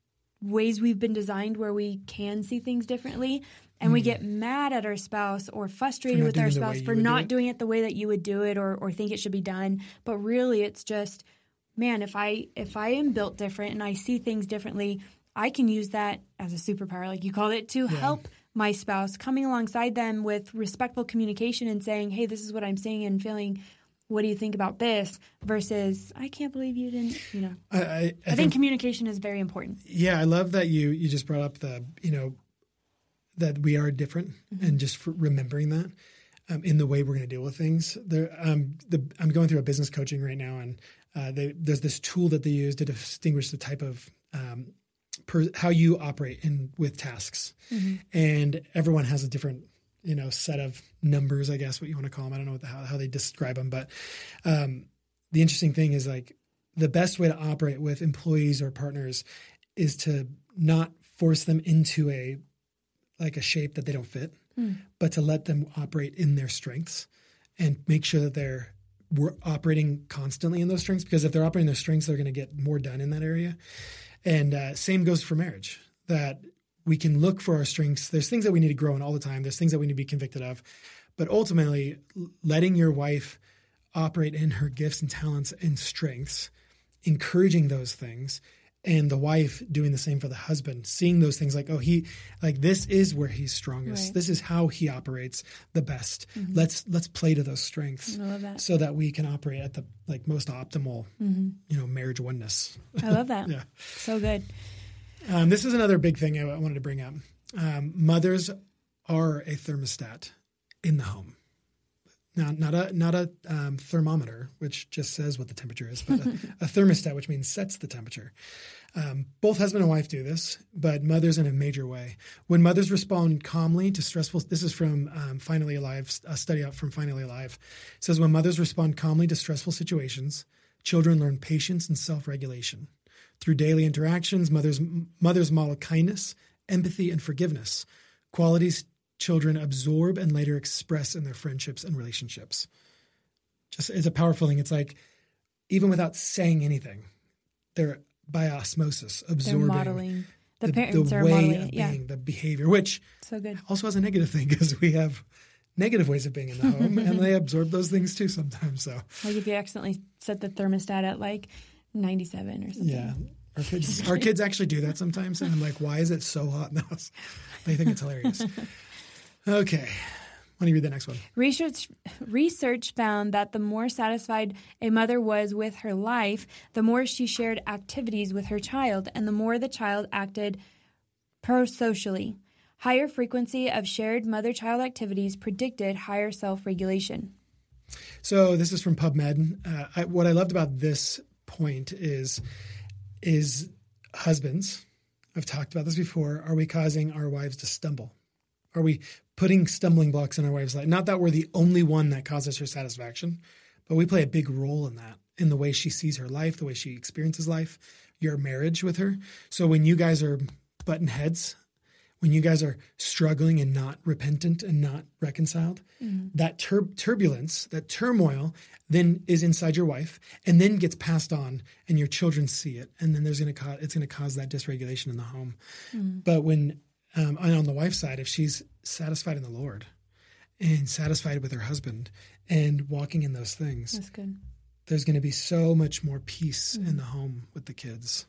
[SPEAKER 2] ways we've been designed where we can see things differently. And mm. we get mad at our spouse or frustrated with our spouse for not do doing it the way that you would do it, or, or think it should be done. But really it's just, man, if I if I am built different and I see things differently, I can use that as a superpower, like you called it, to yeah. help my spouse, coming alongside them with respectful communication and saying, hey, this is what I'm seeing and feeling. What do you think about this? Versus, I can't believe you didn't, you know. I, I, I, I think, think communication is very important.
[SPEAKER 1] Yeah, I love that you you just brought up the, you know, that we are different, mm-hmm. and just for remembering that um, in the way we're going to deal with things. There, um, the, I'm going through a business coaching right now, and uh, they, there's this tool that they use to distinguish the type of um, per, how you operate in with tasks, mm-hmm. and everyone has a different, you know, set of numbers, I guess what you want to call them. I don't know what the, how, how they describe them, but um, the interesting thing is, like, the best way to operate with employees or partners is to not force them into a like a shape that they don't fit, mm. but to let them operate in their strengths and make sure that they're we're operating constantly in those strengths, because if they're operating their strengths, they're going to get more done in that area. And uh, same goes for marriage, that we can look for our strengths. There's things that we need to grow in all the time. There's things that we need to be convicted of, but ultimately letting your wife operate in her gifts and talents and strengths, encouraging those things, and the wife doing the same for the husband, seeing those things like, oh, he, like, this is where he's strongest. Right. This is how he operates the best. Mm-hmm. Let's let's play to those strengths.
[SPEAKER 2] I love that.
[SPEAKER 1] So that we can operate at the like most optimal, mm-hmm. you know, marriage oneness.
[SPEAKER 2] I love that.
[SPEAKER 1] Yeah,
[SPEAKER 2] so good.
[SPEAKER 1] Um, this is another big thing I, I wanted to bring up. Um, mothers are a thermostat in the home. Now, not a not a um, thermometer, which just says what the temperature is, but a, a thermostat, which means sets the temperature. Um, both husband and wife do this, but mothers in a major way. When mothers respond calmly to stressful, this is from um, Finally Alive, a study out from Finally Alive. It says, when mothers respond calmly to stressful situations, children learn patience and self-regulation. Through daily interactions, mothers mothers model kindness, empathy, and forgiveness, qualities children absorb and later express in their friendships and relationships. Just, it's a powerful thing. It's like, even without saying anything, they're by osmosis absorbing.
[SPEAKER 2] They're modeling. The,
[SPEAKER 1] the
[SPEAKER 2] parents
[SPEAKER 1] the
[SPEAKER 2] are
[SPEAKER 1] way
[SPEAKER 2] modeling
[SPEAKER 1] of
[SPEAKER 2] it, yeah.
[SPEAKER 1] being, the behavior, which
[SPEAKER 2] so good.
[SPEAKER 1] Also has a negative thing, because we have negative ways of being in the home, and they absorb those things too sometimes. So,
[SPEAKER 2] like if you accidentally set the thermostat at like ninety-seven or something.
[SPEAKER 1] Yeah. Our kids, our kids actually do that sometimes, and I'm like, why is it so hot in the house? They think it's hilarious. Okay. Why don't you read the next one?
[SPEAKER 2] Research research found that the more satisfied a mother was with her life, the more she shared activities with her child, and the more the child acted pro-socially. Higher frequency of shared mother-child activities predicted higher self-regulation.
[SPEAKER 1] So this is from PubMed. Uh, I, what I loved about this point is, is husbands, I've talked about this before, are we causing our wives to stumble? Are we putting stumbling blocks in our wife's life? Not that we're the only one that causes her satisfaction, but we play a big role in that, in the way she sees her life, the way she experiences life, your marriage with her. So when you guys are butting heads, when you guys are struggling and not repentant and not reconciled, mm-hmm. that tur- turbulence, that turmoil then is inside your wife and then gets passed on, and your children see it. And then there's going to cause, it's going to cause that dysregulation in the home. Mm-hmm. But when, Um, and on the wife's side, if she's satisfied in the Lord and satisfied with her husband and walking in those things,
[SPEAKER 2] that's good.
[SPEAKER 1] There's going to be so much more peace mm-hmm. in the home with the kids.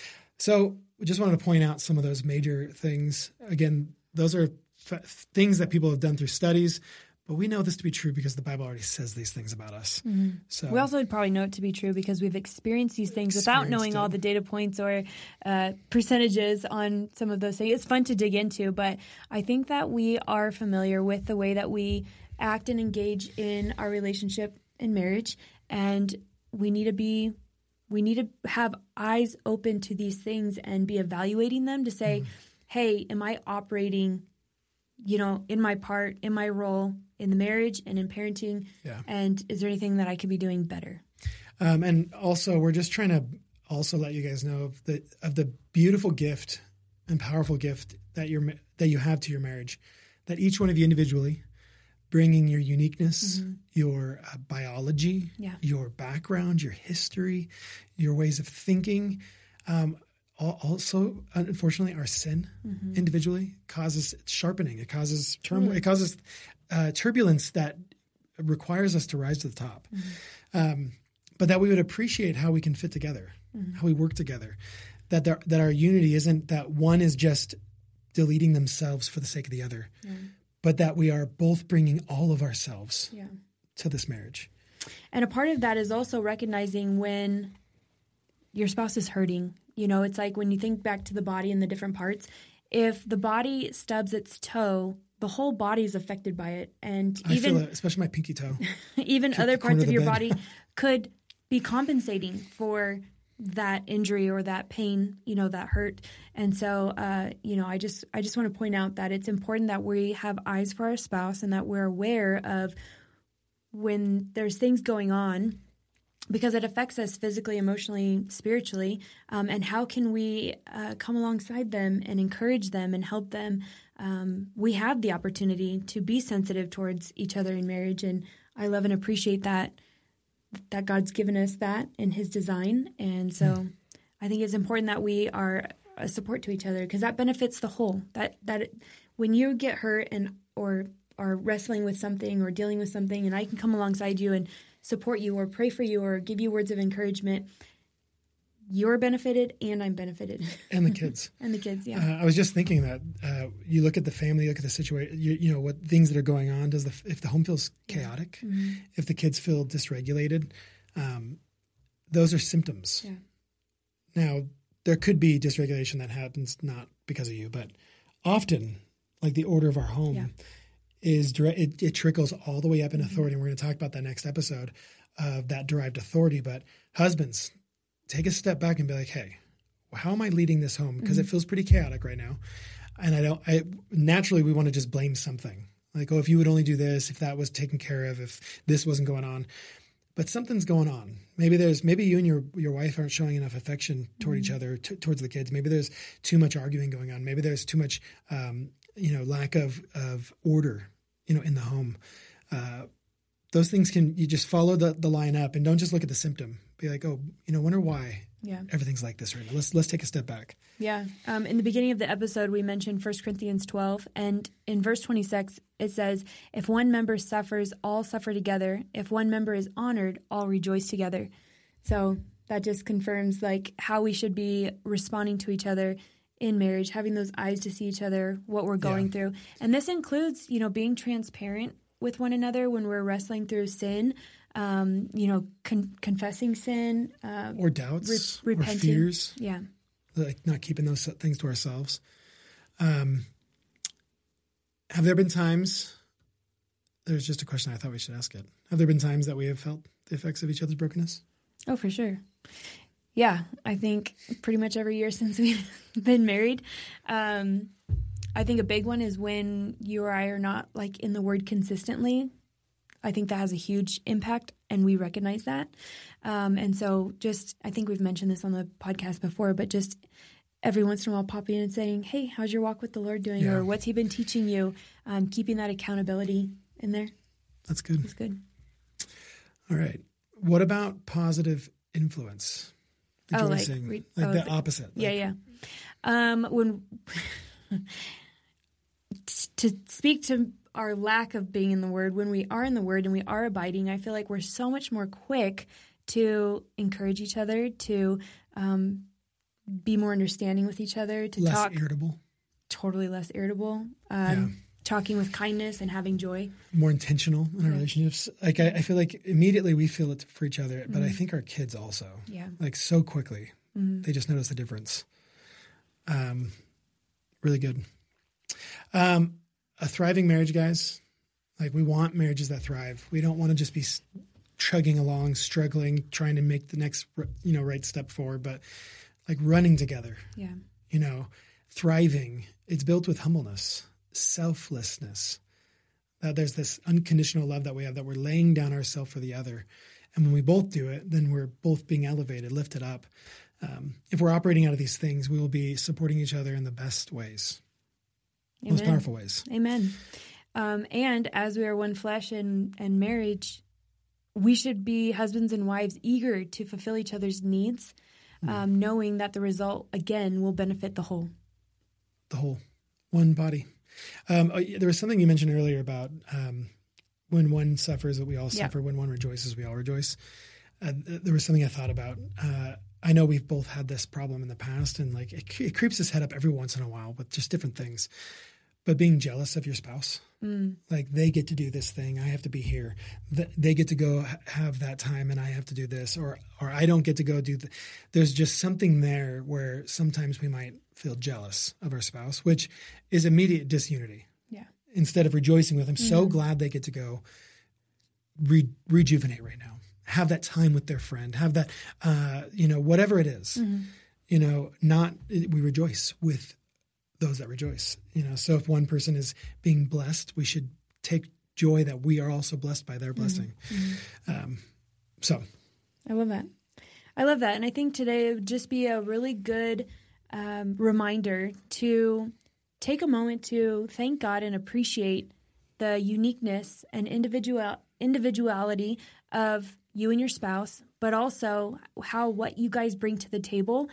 [SPEAKER 1] So we just wanted to point out some of those major things. Again, those are f- things that people have done through studies, but we know this to be true because the Bible already says these things about us. Mm-hmm. So
[SPEAKER 2] we also probably know it to be true because we've experienced these things without knowing it. all the data points or uh, percentages on some of those things. It's fun to dig into, but I think that we are familiar with the way that we act and engage in our relationship in marriage, and we need to be we need to have eyes open to these things and be evaluating them to say, mm. hey, am I operating you know, in my part, in my role, in the marriage and in parenting?
[SPEAKER 1] Yeah.
[SPEAKER 2] And is there anything that I could be doing better?
[SPEAKER 1] Um, and also, we're just trying to also let you guys know of the of the beautiful gift and powerful gift that you're that you have to your marriage. That each one of you individually, bringing your uniqueness, mm-hmm. your uh, biology,
[SPEAKER 2] yeah.
[SPEAKER 1] your background, your history, your ways of thinking. Um, also, unfortunately, our sin mm-hmm. individually causes sharpening. It causes turmoil. Mm-hmm. It causes uh, turbulence that requires us to rise to the top. Mm-hmm. Um, but that we would appreciate how we can fit together, mm-hmm. how we work together. That there, that our unity isn't that one is just deleting themselves for the sake of the other, yeah. but that we are both bringing all of ourselves
[SPEAKER 2] yeah.
[SPEAKER 1] to this marriage.
[SPEAKER 2] And a part of that is also recognizing when your spouse is hurting. You know, it's like when you think back to the body and the different parts, if the body stubs its toe, the whole body is affected by it. And
[SPEAKER 1] I
[SPEAKER 2] even,
[SPEAKER 1] feel it, especially my pinky toe.
[SPEAKER 2] even
[SPEAKER 1] Keep
[SPEAKER 2] other parts of, of your
[SPEAKER 1] bed.
[SPEAKER 2] body could be compensating for that injury or that pain, you know, that hurt. And so, uh, you know, I just, I just want to point out that it's important that we have eyes for our spouse and that we're aware of when there's things going on, because it affects us physically, emotionally, spiritually. Um, and how can we uh, come alongside them and encourage them and help them? Um, we have the opportunity to be sensitive towards each other in marriage. And I love and appreciate that, that God's given us that in his design. And so mm. I think it's important that we are a support to each other, because that benefits the whole. That, that it, when you get hurt and or are wrestling with something or dealing with something, and I can come alongside you and support you or pray for you or give you words of encouragement, you're benefited and I'm benefited.
[SPEAKER 1] And the kids.
[SPEAKER 2] and the kids, yeah.
[SPEAKER 1] Uh, I was just thinking that uh, you look at the family, look at the situation, you, you know, what things that are going on. Does the if the home feels chaotic, yeah. mm-hmm. if the kids feel dysregulated, um, those are symptoms.
[SPEAKER 2] Yeah.
[SPEAKER 1] Now, there could be dysregulation that happens not because of you, but often, like the order of our home, yeah. is direct, it, it trickles all the way up in mm-hmm. authority. And we're going to talk about that next episode of that derived authority. But husbands, take a step back and be like, hey, how am I leading this home? Because mm-hmm. it feels pretty chaotic right now. And I don't, I naturally, we want to just blame something. Like, oh, if you would only do this, if that was taken care of, if this wasn't going on. But something's going on. Maybe there's, maybe you and your, your wife aren't showing enough affection toward mm-hmm. each other, t- towards the kids. Maybe there's too much arguing going on. Maybe there's too much, um, you know, lack of, of order, you know, in the home. Uh, those things can, you just follow the, the line up and don't just look at the symptom. Be like, oh, you know, wonder why
[SPEAKER 2] yeah.
[SPEAKER 1] everything's like this right now. Let's let's take a step back.
[SPEAKER 2] Yeah. Um, in the beginning of the episode, we mentioned First Corinthians twelve. And in verse twenty-six, it says, if one member suffers, all suffer together. If one member is honored, all rejoice together. So that just confirms like how we should be responding to each other in marriage, having those eyes to see each other, what we're going yeah. through. And this includes, you know, being transparent with one another when we're wrestling through sin. Um, you know, con- confessing sin. Uh,
[SPEAKER 1] or doubts.
[SPEAKER 2] Re- repenting.
[SPEAKER 1] Or fears.
[SPEAKER 2] Yeah.
[SPEAKER 1] Like not keeping those things to ourselves. Um, have there been times, there's just a question I thought we should ask it. Have there been times that we have felt the effects of each other's brokenness?
[SPEAKER 2] Oh, for sure. Yeah. I think pretty much every year since we've been married. Um, I think a big one is when you or I are not like in the Word consistently. I think that has a huge impact, and we recognize that. Um, and so just, I think we've mentioned this on the podcast before, but just every once in a while popping in and saying, hey, how's your walk with the Lord doing?
[SPEAKER 1] Yeah.
[SPEAKER 2] Or what's he been teaching you? Um, keeping that accountability in there.
[SPEAKER 1] That's good.
[SPEAKER 2] That's good.
[SPEAKER 1] All right. What about positive influence? Rejoicing.
[SPEAKER 2] Oh, like, re-
[SPEAKER 1] like
[SPEAKER 2] oh,
[SPEAKER 1] the
[SPEAKER 2] the,
[SPEAKER 1] opposite.
[SPEAKER 2] Yeah,
[SPEAKER 1] like,
[SPEAKER 2] yeah. Um, when to speak to our lack of being in the Word, when we are in the Word and we are abiding, I feel like we're so much more quick to encourage each other, to um, be more understanding with each other, to
[SPEAKER 1] less
[SPEAKER 2] talk.
[SPEAKER 1] Less irritable.
[SPEAKER 2] Totally less irritable. Um,
[SPEAKER 1] yeah.
[SPEAKER 2] Talking with kindness and having joy.
[SPEAKER 1] More intentional in our
[SPEAKER 2] yeah.
[SPEAKER 1] relationships. Like I, I feel like immediately we feel it for each other, but mm-hmm. I think our kids also.
[SPEAKER 2] Yeah.
[SPEAKER 1] Like so quickly.
[SPEAKER 2] Mm-hmm.
[SPEAKER 1] They just notice the difference. Um, really good. Um, a thriving marriage, guys. Like we want marriages that thrive. We don't want to just be chugging along, struggling, trying to make the next, you know, right step forward, but like running together.
[SPEAKER 2] Yeah.
[SPEAKER 1] You know, thriving. It's built with humbleness, selflessness. Uh, there's this unconditional love that we have, that we're laying down ourselves for the other. And when we both do it, then we're both being elevated, lifted up. Um, if we're operating out of these things, we will be supporting each other in the best ways, Amen. Most powerful ways.
[SPEAKER 2] Amen. Um, and as we are one flesh in, in marriage, we should be husbands and wives eager to fulfill each other's needs, mm. um, knowing that the result, again, will benefit the whole.
[SPEAKER 1] The whole. One body. Um, there was something you mentioned earlier about um, when one suffers, that we all suffer. Yeah. When one rejoices, we all rejoice. Uh, there was something I thought about. Uh, I know we've both had this problem in the past, and like it, it creeps its head up every once in a while with just different things. But being jealous of your spouse, mm. like they get to do this thing, I have to be here. They get to go have that time, and I have to do this, or or I don't get to go do. The, there's just something there where sometimes we might feel jealous of our spouse, which is immediate disunity.
[SPEAKER 2] Yeah.
[SPEAKER 1] Instead of rejoicing with them, mm-hmm. so glad they get to go re- rejuvenate right now, have that time with their friend, have that, uh, you know, whatever it is, mm-hmm. you know, not, we rejoice with those that rejoice, you know. So if one person is being blessed, we should take joy that we are also blessed by their blessing. Mm-hmm. Um, so.
[SPEAKER 2] I love that. I love that. And I think today it would just be a really good Um, reminder to take a moment to thank God and appreciate the uniqueness and individual individuality of you and your spouse, but also how what you guys bring to the table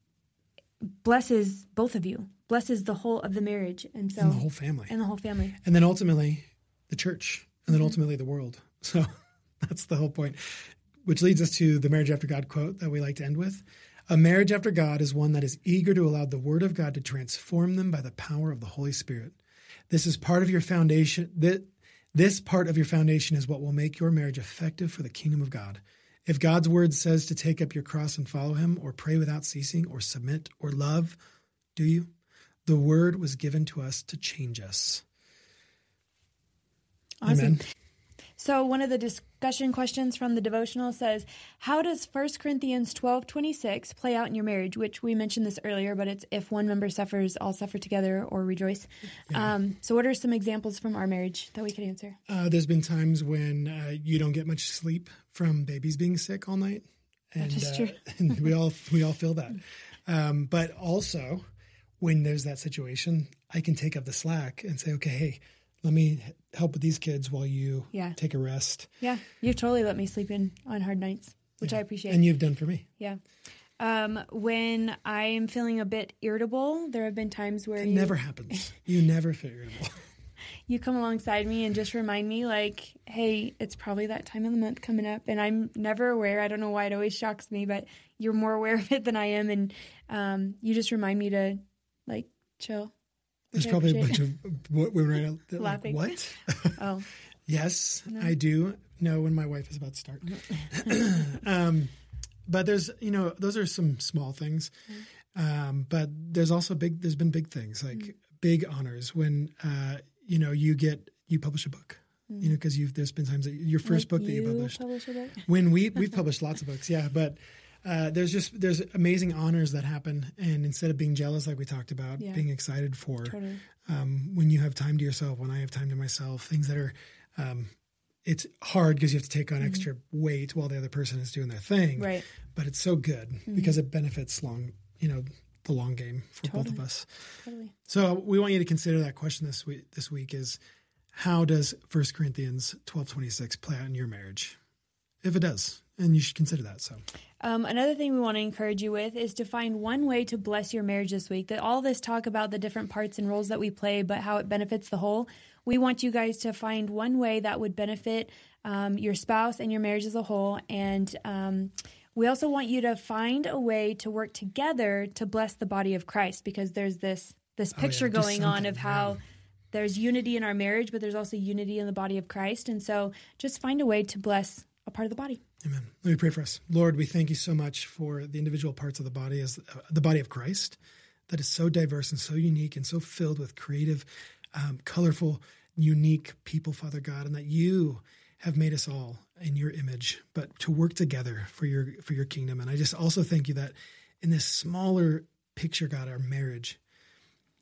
[SPEAKER 2] blesses both of you, blesses the whole of the marriage, and so
[SPEAKER 1] and the whole family,
[SPEAKER 2] and the whole family,
[SPEAKER 1] and then ultimately the church, and then mm-hmm. ultimately the world. So that's the whole point, which leads us to the Marriage After God quote that we like to end with. A marriage after God is one that is eager to allow the Word of God to transform them by the power of the Holy Spirit. This is part of your foundation. This part of your foundation is what will make your marriage effective for the kingdom of God. If God's Word says to take up your cross and follow Him, or pray without ceasing, or submit, or love, do you? The Word was given to us to change us.
[SPEAKER 2] Awesome.
[SPEAKER 1] Amen.
[SPEAKER 2] So one of the discussion questions from the devotional says, how does First Corinthians twelve twenty-six play out in your marriage? Which we mentioned this earlier, but it's if one member suffers, all suffer together or rejoice. Yeah. Um, so what are some examples from our marriage that we could answer?
[SPEAKER 1] Uh, there's been times when uh, you don't get much sleep from babies being sick all night. And,
[SPEAKER 2] that is
[SPEAKER 1] uh,
[SPEAKER 2] true.
[SPEAKER 1] and we all we all feel that. Um, but also, when there's that situation, I can take up the slack and say, okay, hey, let me help with these kids while you
[SPEAKER 2] yeah.
[SPEAKER 1] take a rest.
[SPEAKER 2] Yeah, you've totally let me sleep in on hard nights, which
[SPEAKER 1] yeah.
[SPEAKER 2] I appreciate.
[SPEAKER 1] And you've done for me.
[SPEAKER 2] Yeah. Um, when I am feeling a bit irritable, there have been times where
[SPEAKER 1] it
[SPEAKER 2] you,
[SPEAKER 1] never happens. You never feel irritable.
[SPEAKER 2] You come alongside me and just remind me, like, hey, it's probably that time of the month coming up, and I'm never aware. I don't know why it always shocks me, but you're more aware of it than I am, and um, you just remind me to, like, chill.
[SPEAKER 1] There's probably a bunch of women right now that
[SPEAKER 2] laughing.
[SPEAKER 1] Like, what?
[SPEAKER 2] Oh.
[SPEAKER 1] Yes,
[SPEAKER 2] no.
[SPEAKER 1] I do know when my wife is about to start. um, but there's, you know, those are some small things. Um, but there's also big, there's been big things, like mm. big honors when, uh, you know, you get, you publish a book, mm. you know, because you've, there's been times that your first
[SPEAKER 2] like
[SPEAKER 1] book that
[SPEAKER 2] you
[SPEAKER 1] you published.
[SPEAKER 2] Publish a book?
[SPEAKER 1] When we, we've published lots of books, yeah, but Uh, there's just there's amazing honors that happen, and instead of being jealous, like we talked about,
[SPEAKER 2] yeah.
[SPEAKER 1] being excited for
[SPEAKER 2] totally.
[SPEAKER 1] um, when you have time to yourself, when I have time to myself, things that are um, it's hard because you have to take on mm-hmm. extra weight while the other person is doing their thing,
[SPEAKER 2] right?
[SPEAKER 1] But it's so good mm-hmm. because it benefits long, you know, the long game for
[SPEAKER 2] totally.
[SPEAKER 1] both of us.
[SPEAKER 2] Totally.
[SPEAKER 1] So we want you to consider that question this week. This week is, how does First Corinthians twelve twenty-six play out in your marriage? If it does, and you should consider that. So.
[SPEAKER 2] Um, another thing we want to encourage you with is to find one way to bless your marriage this week. That all this talk about the different parts and roles that we play, but how it benefits the whole. We want you guys to find one way that would benefit um, your spouse and your marriage as a whole. And um, we also want you to find a way to work together to bless the body of Christ, because there's this this picture oh, yeah, going on of how yeah. there's unity in our marriage, but there's also unity in the body of Christ. And so just find a way to bless a part of the body.
[SPEAKER 1] Amen. Let me pray for us. Lord, we thank you so much for the individual parts of the body as uh, the body of Christ that is so diverse and so unique and so filled with creative, um, colorful, unique people, Father God, and that you have made us all in your image, but to work together for your for your kingdom. And I just also thank you that in this smaller picture, God, our marriage,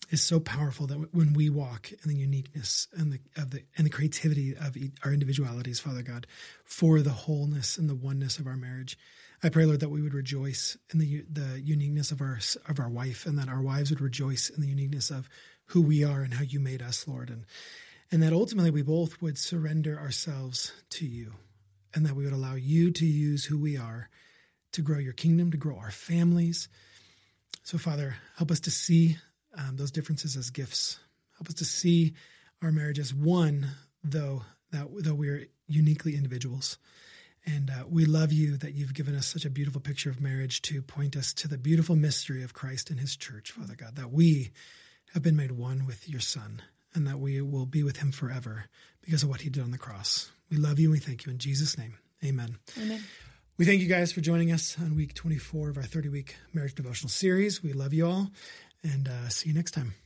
[SPEAKER 1] is so powerful that when we walk in the uniqueness and the of the and the creativity of our individualities, Father God, for the wholeness and the oneness of our marriage, I pray, Lord, that we would rejoice in the the uniqueness of our of our wife, and that our wives would rejoice in the uniqueness of who we are and how you made us, Lord, and and that ultimately we both would surrender ourselves to you, and that we would allow you to use who we are to grow your kingdom, to grow our families. So, Father, help us to see um, those differences as gifts. Help us to see our marriage as one, though that though we are uniquely individuals. And uh, we love you that you've given us such a beautiful picture of marriage to point us to the beautiful mystery of Christ and his church, Father God, that we have been made one with your Son, and that we will be with him forever because of what he did on the cross. We love you and we thank you in Jesus' name. Amen.
[SPEAKER 2] Amen.
[SPEAKER 1] We thank you guys for joining us on week twenty-four of our thirty-week marriage devotional series. We love you all, and uh, see you next time.